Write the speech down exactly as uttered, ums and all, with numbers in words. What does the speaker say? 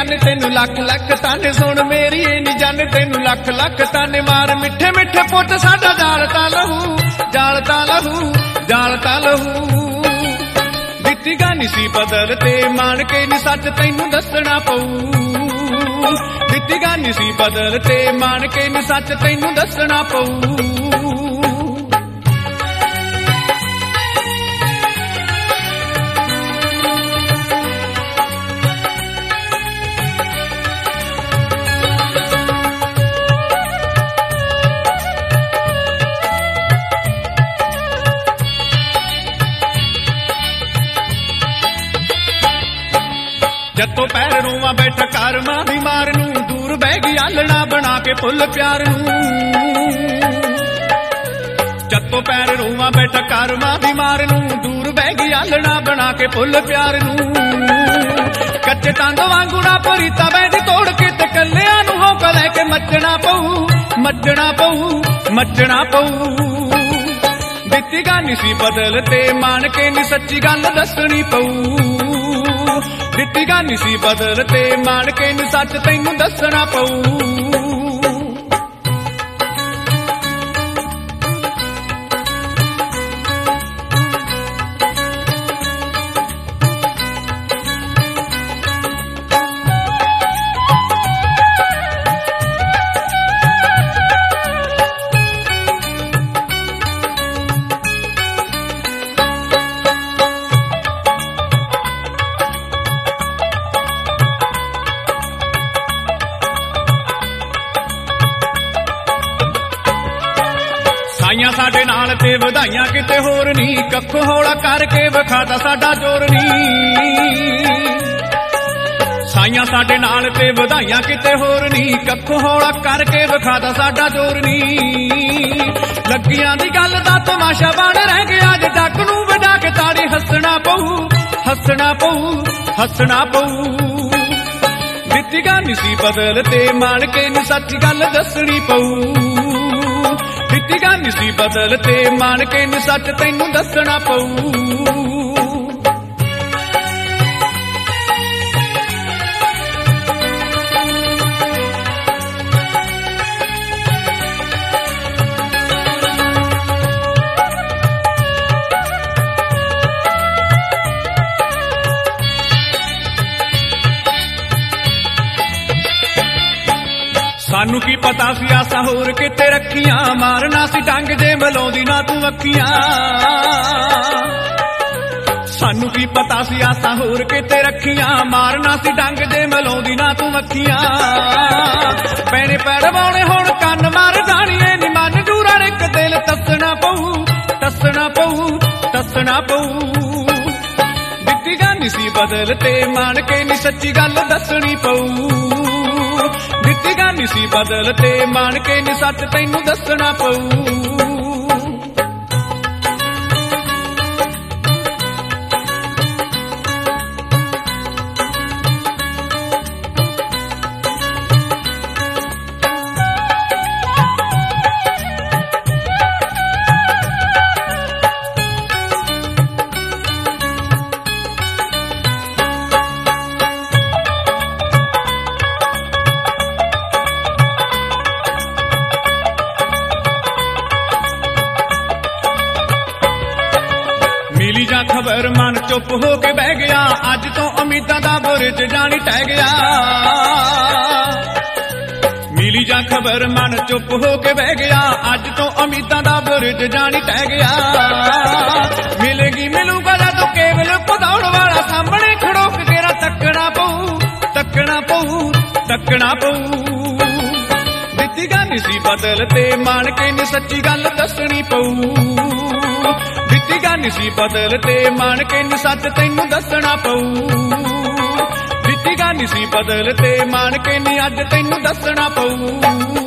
जाने तेनू लख लख ताने सुन मेरी नी जाने तेनू लख लख ताने मार मिठे मिठे पुट साडा जालता लहू जालता लहू जालता लहू दित्ती गानी सी बदल ते मान के नी सच तैनू दसना पऊ दित्ती गानी सी बदल ते मान के नी सच तैनू दसना पऊ जत्तो पैर रूवा बैठा कार मां बीमार नू दूर बह गई आलना बना के फुल प्यार नू जत्तो पैर रूवा बैठा कार मां बीमार नू दूर बह गई आलना बना के फुल प्यार नू कच्चे तंग वांगूड़ा परीता बैठी तोड़ के ते कलिया नू होका लैके मचना पऊ मचना पऊ मचना पऊ दित्ती गानी सी बदल ते मान के नी सच्ची गल दसनी पऊ दित्ती गानी सी बदल ते मान के नी सच तैनू दसना पऊ साइयां साडे नाल ते वधाइयां किते होर नी कक्खो हौला करके विखाता साडा जोर नी साइयां साडे नाल ते वधाइयां किते होर नी कक्खो हौला करके विखाता साडा जोर नी लगियां दी गल दा तमाशा बन रह गया जे जग नू वडा के ताड़ी हसना पऊ हसना पऊ हसना पऊ दित्ती गानी सी बदल ते मान के नी सच गल दसनी पऊ दित्ती गानी सी बदल ते मान के नी सच तैनू दसना पऊ सानू की पता सी आसा होर किते रखियां मारना सी डंग जे मलाउंदी ना तू अखियां सानू की पता सी आसा होर किते रखियां मारना सी डंग जे मलाउंदी ना तू अखियां पैने पैर वाउणे हुण कन्न मार जाणीए नी मन जूरा इक दिल तसना पऊ तसना पऊ तसना पऊ दित्ती गानी सी बदल ते मान के नी सच्ची गल दसनी पऊ दित्ती गानी सी बदल ते मान के नी सच तैनू दसना पऊ मिली जा खबर मन चुप हो के बह गया अज तो उम्मीदां दा बुरज जानी टह गया मिली जा खबर मन चुप हो के बह गया अज तो उम्मीदां दा बुरज जानी टह गया मिलेगी मिलूगा जदों केवल पधाउण वाला सामने खड़ो के तेरा तकना पऊ तकना पऊ तकना पऊ दित्ती गानी सी बदल ते मान के नी सच्ची गल दसनी पऊ दित्ती गानी सी बदल ते मान के नी सच तैनू दसना पऊ दित्ती गानी सी बदल ते मान के नी अज तैनू दसना पऊ